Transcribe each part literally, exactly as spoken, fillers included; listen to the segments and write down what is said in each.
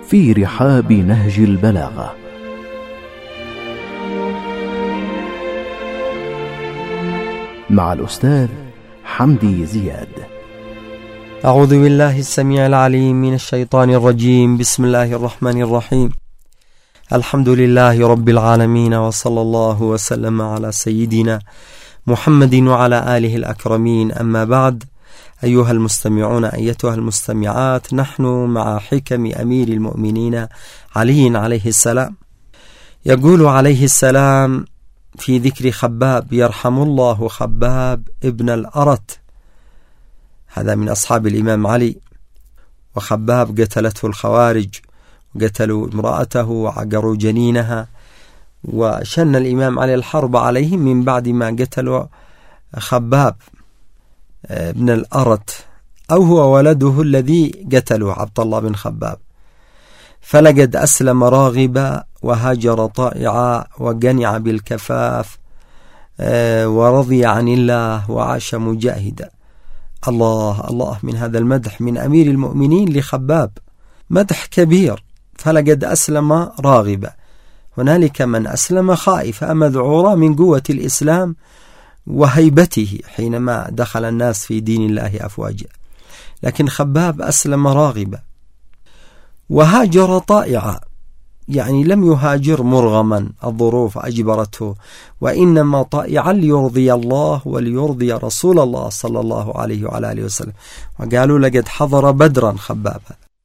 في رحاب نهج البلاغة. مع الأستاذ حمدي زياد. أعوذ بالله السميع العليم من الشيطان الرجيم. بسم الله الرحمن الرحيم. الحمد لله رب العالمين، وصلى الله وسلم على سيدنا محمد وعلى آله الأكرمين. أما بعد، أيها المستمعون أيتها المستمعات، نحن مع حكم أمير المؤمنين علي عليه السلام. يقول عليه السلام في ذكر خباب: يرحم الله خباب ابن الأرت. هذا من أصحاب الإمام علي. وخباب قتلته الخوارج، قتلوا امرأته وعقروا جنينها، وشن الإمام علي الحرب عليهم من بعد ما قتلوا خباب ابن الأرت، أو هو ولده الذي قتلوا عبد الله بن خباب. فلقد أسلم راغبا وهاجر طائعا وقنع بالكفاف ورضي عن الله وعاش مجاهدا. الله الله من هذا المدح من أمير المؤمنين لخباب، مدح كبير. فلقد أسلم راغبا، هنالك من أسلم خائفا مذعورا من قوة الإسلام وهيبته حينما دخل الناس في دين الله أفواجا، لكن خباب أسلم راغبا. وهاجر طائعا، يعني لم يهاجر مرغما، الظروف أجبرته، وإنما طائعا ليرضي الله وليرضي رسول الله صلى الله عليه وعلى آله وسلم. وقالوا لقد حضر بدرا خباب.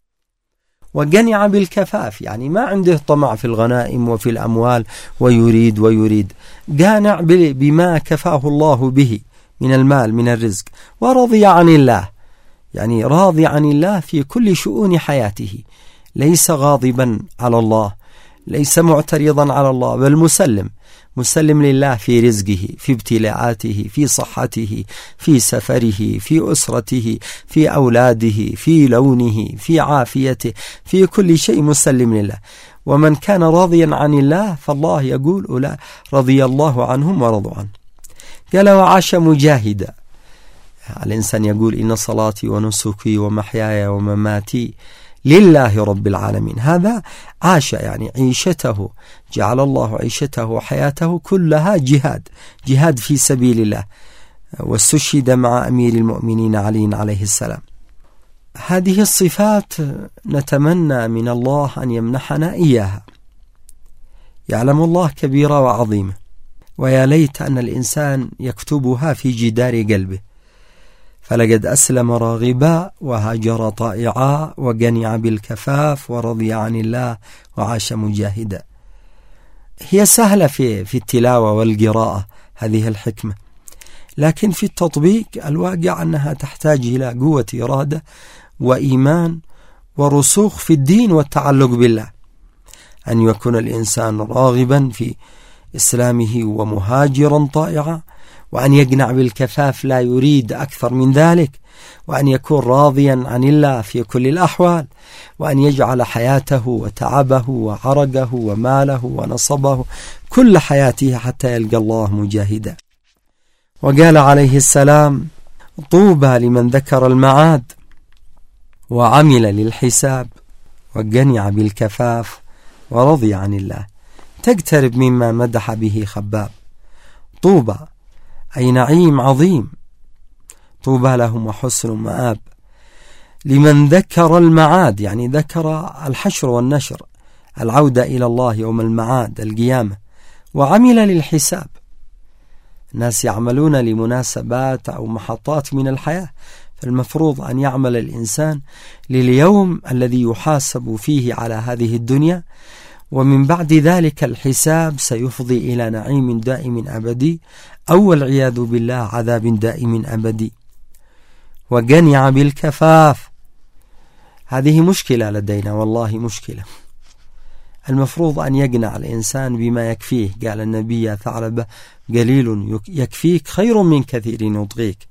وقنع بالكفاف، يعني ما عنده طمع في الغنائم وفي الأموال ويريد ويريد قانع بما كفاه الله به من المال من الرزق. ورضي عن الله، يعني راضي عن الله في كل شؤون حياته، ليس غاضبا على الله، ليس معترضا على الله، بل مسلم مسلم لله في رزقه، في ابتلاعاته، في صحته، في سفره، في أسرته، في أولاده، في لونه، في عافيته، في كل شيء مسلم لله. ومن كان راضيا عن الله فالله يقول: أولئك رضي الله عنهم ورضوا عنه. قال: وعاش مجاهدا. الإنسان يقول: إن صلاتي ونسكي ومحياي ومماتي لله رب العالمين. هذا عاش، يعني عيشته، جعل الله عيشته وحياته كلها جهاد جهاد في سبيل الله. واستشهد مع أمير المؤمنين علي عليه السلام. هذه الصفات نتمنى من الله أن يمنحنا إياها. يعلم الله كبيرة وعظيمة، ويا ليت أن الإنسان يكتبها في جدار قلبه. فلقد أسلم راغبا وهاجر طائعا وقنع بالكفاف ورضي عن الله وعاش مجاهدا. هي سهلة في في التلاوة والقراءة هذه الحكمة، لكن في التطبيق الواقع أنها تحتاج إلى قوة إرادة وإيمان ورسوخ في الدين والتعلق بالله. أن يكون الإنسان راغبا في إسلامه ومهاجرا طائعا، وأن يقنع بالكفاف لا يريد أكثر من ذلك، وأن يكون راضيا عن الله في كل الأحوال، وأن يجعل حياته وتعبه وعرقه وماله ونصبه كل حياته حتى يلقى الله مجاهدا. وقال عليه السلام: طوبى لمن ذكر المعاد وعمل للحساب وقنع بالكفاف ورضي عن الله. تقترب مما مدح به خباب. طوبى أي نعيم عظيم، طوبى لهم وحسن مآب. لمن ذكر المعاد، يعني ذكر الحشر والنشر، العودة إلى الله يوم المعاد القيامة. وعمل للحساب، الناس يعملون لمناسبات أو محطات من الحياة، فالمفروض أن يعمل الإنسان لليوم الذي يحاسب فيه على هذه الدنيا، ومن بعد ذلك الحساب سيفضي إلى نعيم دائم أبدي، أو والعياذ بالله عذاب دائم أبدي. وقنع بالكفاف، هذه مشكلة لدينا، والله مشكلة. المفروض أن يقنع الإنسان بما يكفيه. قال النبي: يا ثعلبة قليل يكفيك خير من كثير يطغيك.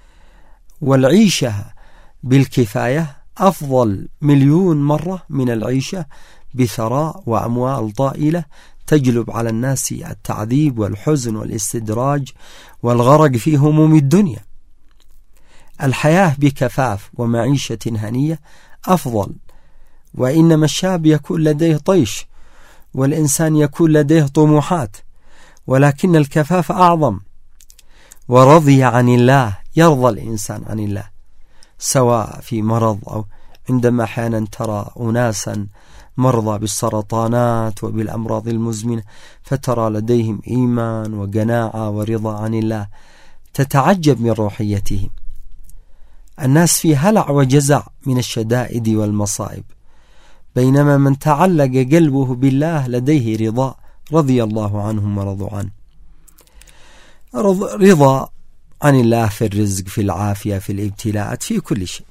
والعيشة بالكفاية أفضل مليون مرة من العيشة بثراء وأموال طائلة تجلب على الناس التعذيب والحزن والاستدراج والغرق في هموم الدنيا. الحياة بكفاف ومعيشة هنية أفضل وإنما الشاب يكون لديه طيش، والإنسان يكون لديه طموحات، ولكن الكفاف أعظم. ورضي عن الله، يرضى الإنسان عن الله سواء في مرض أو عندما أحيانا ترى أناسا مرضى بالسرطانات وبالأمراض المزمنة فترى لديهم إيمان وقناعة ورضا عن الله، تتعجب من روحيتهم. الناس في هلع وجزع من الشدائد والمصائب، بينما من تعلق قلبه بالله لديه رضا، رضي الله عنهم ورضوا عنه. رضا عن الله في الرزق، في العافية، في الابتلاءات، في كل شيء.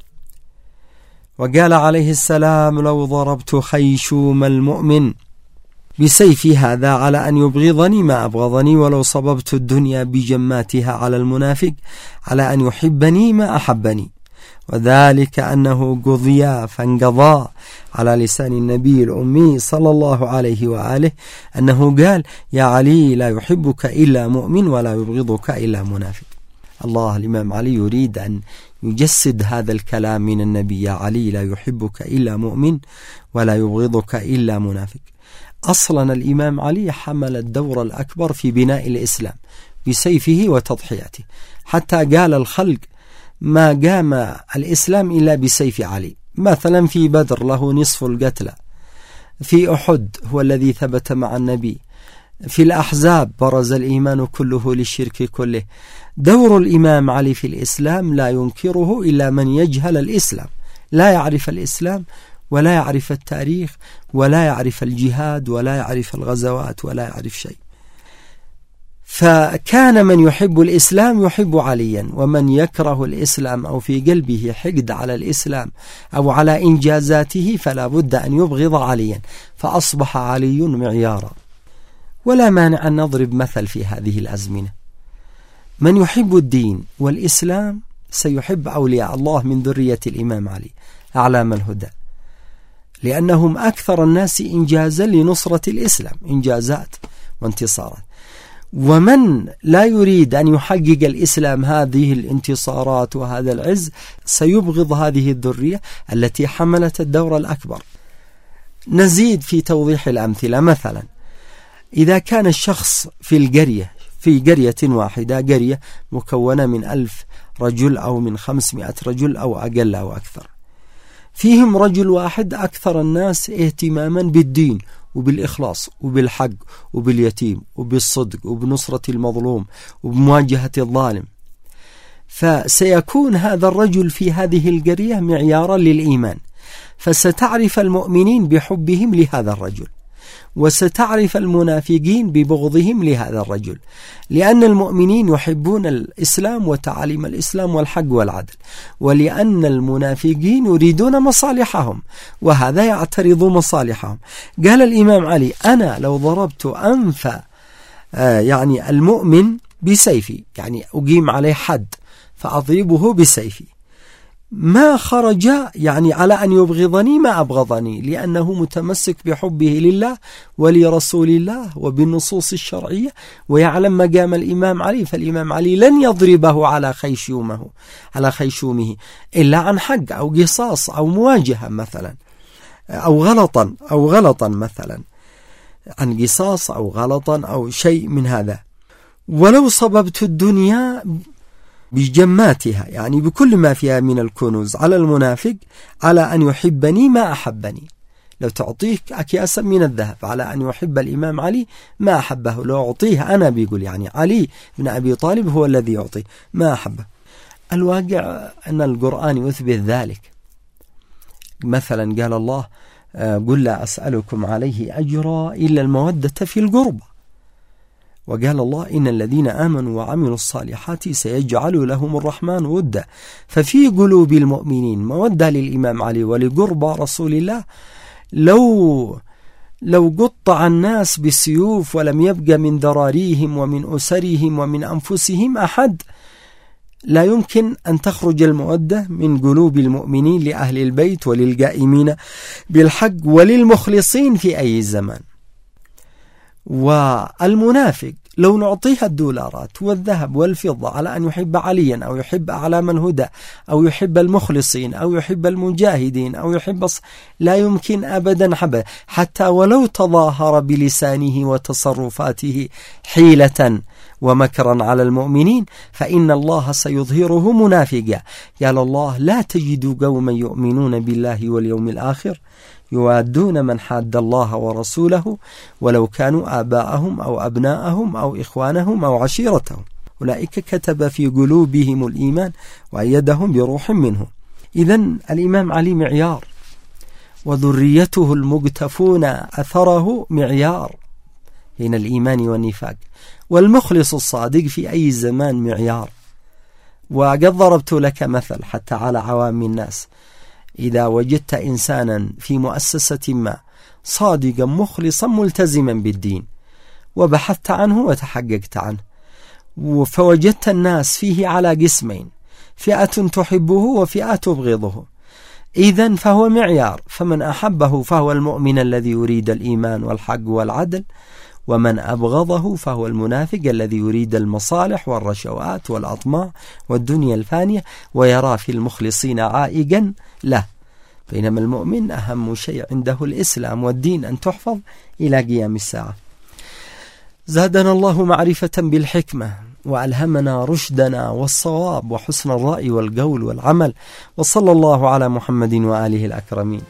وقال عليه السلام: لو ضربت خيشوم المؤمن بسيفي هذا على أن يبغضني ما أبغضني، ولو صببت الدنيا بجماتها على المنافق على أن يحبني ما أحبني، وذلك أنه قضيا فانقضى على لسان النبي الأمي صلى الله عليه وآله أنه قال: يا علي لا يحبك إلا مؤمن ولا يبغضك إلا منافق. الله، الإمام علي يريد أن يجسد هذا الكلام من النبي: يا علي لا يحبك إلا مؤمن ولا يبغضك إلا منافق. أصلا الإمام علي حمل الدور الأكبر في بناء الإسلام بسيفه وتضحيته، حتى قال الخلق: ما قام الإسلام إلا بسيف علي. مثلا في بدر له نصف القتلى، في أحد هو الذي ثبت مع النبي، في الأحزاب برز الإيمان كله للشرك كله. دور الإمام علي في الإسلام لا ينكره إلا من يجهل الإسلام، لا يعرف الإسلام ولا يعرف التاريخ ولا يعرف الجهاد ولا يعرف الغزوات ولا يعرف شيء. فكان من يحب الإسلام يحب عليا، ومن يكره الإسلام أو في قلبه حقد على الإسلام أو على إنجازاته فلا بد أن يبغض عليا، فأصبح علي معيارا. ولا مانع أن نضرب مثل في هذه الأزمنة: من يحب الدين والإسلام سيحب أولياء الله من ذرية الإمام علي أعلام الهدى، لأنهم أكثر الناس إنجازا لنصرة الإسلام، إنجازات وانتصارات. ومن لا يريد أن يحقق الإسلام هذه الانتصارات وهذا العز سيبغض هذه الذرية التي حملت الدور الأكبر. نزيد في توضيح الأمثلة. مثلا إذا كان الشخص في القرية، في قرية واحدة، قرية مكونة من ألف رجل أو من خمسمائة رجل أو أقل أو أكثر، فيهم رجل واحد أكثر الناس اهتماما بالدين وبالإخلاص وبالحق وباليتيم وبالصدق وبنصرة المظلوم وبمواجهة الظالم، فسيكون هذا الرجل في هذه القرية معيارا للإيمان، فستعرف المؤمنين بحبهم لهذا الرجل، وستعرف المنافقين ببغضهم لهذا الرجل، لأن المؤمنين يحبون الإسلام وتعاليم الإسلام والحق والعدل، ولأن المنافقين يريدون مصالحهم وهذا يعترض مصالحهم. قال الإمام علي: أنا لو ضربت أنف آه يعني المؤمن بسيفي، يعني أقيم عليه حد فأضربه بسيفي، ما خرج يعني على أن يبغضني ما أبغضني، لأنه متمسك بحبه لله ولرسول الله وبالنصوص الشرعية ويعلم مقام الإمام علي. فالإمام علي لن يضربه على خيشومه على خيشومه إلا عن حق أو قصاص أو مواجهة مثلا، أو غلطا أو غلطا مثلا عن قصاص أو غلطا أو شيء من هذا. ولو صببت الدنيا بجماتها، يعني بكل ما فيها من الكنوز، على المنافق على أن يحبني ما أحبني. لو تعطيه أكياسا من الذهب على أن يحب الإمام علي ما أحبه، لو أعطيه أنا، بيقول يعني علي بن أبي طالب هو الذي يعطيه ما أحبه. الواقع أن القرآن يثبت ذلك. مثلا قال الله: قل لا أسألكم عليه أجرا إلا المودة في القربى. وقال الله: إن الذين آمنوا وعملوا الصالحات سيجعل لهم الرحمن ودا. ففي قلوب المؤمنين مودة للإمام علي ولقرب رسول الله. لو لو قطع الناس بالسيوف ولم يبقى من ذراريهم ومن أسرهم ومن أنفسهم أحد، لا يمكن أن تخرج المودة من قلوب المؤمنين لأهل البيت وللقائمين بالحق وللمخلصين في أي زمان. والمنافق لو نعطيها الدولارات والذهب والفضة على أن يحب عليا أو يحب أعلام الهدى أو يحب المخلصين أو يحب المجاهدين أو يحب الص... لا يمكن أبدا حبا، حتى ولو تظاهر بلسانه وتصرفاته حيلة ومكرا على المؤمنين فإن الله سيظهره منافقا. قال الله: لا تجد قوما يؤمنون بالله واليوم الآخر يوادون من حاد الله ورسوله ولو كانوا آباءهم أو أبناءهم أو إخوانهم أو عشيرتهم أولئك كتب في قلوبهم الإيمان وأيدهم بروح منه. إذن الإمام علي معيار، وذريته المقتفون أثره معيار بين الإيمان والنفاق، والمخلص الصادق في أي زمان معيار. وقد ضربت لك مثل حتى على عوام الناس: إذا وجدت إنسانا في مؤسسة ما صادقا مخلصا ملتزما بالدين وبحثت عنه وتحققت عنه، فوجدت الناس فيه على قسمين: فئة تحبه وفئة تبغضه، إذن فهو معيار. فمن أحبه فهو المؤمن الذي يريد الإيمان والحق والعدل، ومن أبغضه فهو المنافق الذي يريد المصالح والرشوات والأطماع والدنيا الفانية ويرى في المخلصين عائقا له. بينما المؤمن أهم شيء عنده الإسلام والدين أن تحفظ إلى قيام الساعة. زادنا الله معرفة بالحكمة وألهمنا رشدنا والصواب وحسن الرأي والقول والعمل، وصلى الله على محمد وآله الأكرمين.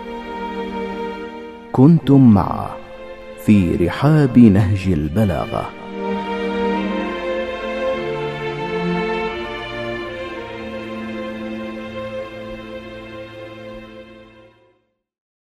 كنتم مع في رحاب نهج البلاغة.